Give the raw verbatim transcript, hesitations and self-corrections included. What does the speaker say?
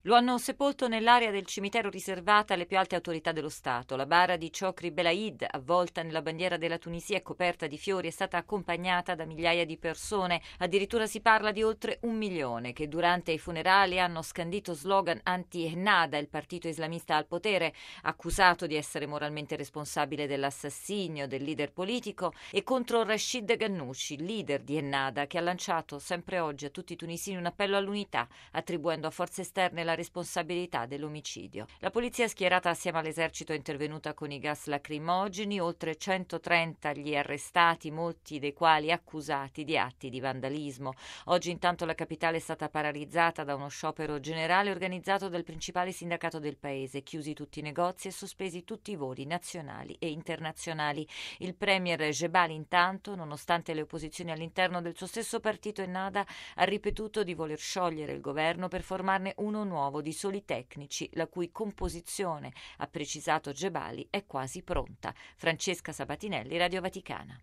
Lo hanno sepolto nell'area del cimitero riservata alle più alte autorità dello Stato. La bara di Chokri Belaid, avvolta nella bandiera della Tunisia e coperta di fiori, è stata accompagnata da migliaia di persone. Addirittura si parla di oltre un milione che durante i funerali hanno scandito slogan anti-Ennahda, il partito islamista al potere, accusato di essere moralmente responsabile dell'assassinio del leader politico, e contro Rachid Ghannouchi, leader di Ennahda, che ha lanciato sempre oggi a tutti i tunisini un appello all'unità, attribuendo a forze esterne la responsabilità dell'omicidio. La polizia schierata assieme all'esercito è intervenuta con i gas lacrimogeni, oltre centotrenta gli arrestati, molti dei quali accusati di atti di vandalismo. Oggi intanto la capitale è stata paralizzata da uno sciopero generale organizzato dal principale sindacato del paese, chiusi tutti i negozi e sospesi tutti i voli nazionali e internazionali. Il premier Jebali intanto, nonostante le opposizioni all'interno del suo stesso partito Ennahda, ha ripetuto di voler sciogliere il governo per formarne uno nuovo di soli tecnici, la cui composizione, ha precisato Jebali, è quasi pronta. Francesca Sabatinelli, Radio Vaticana.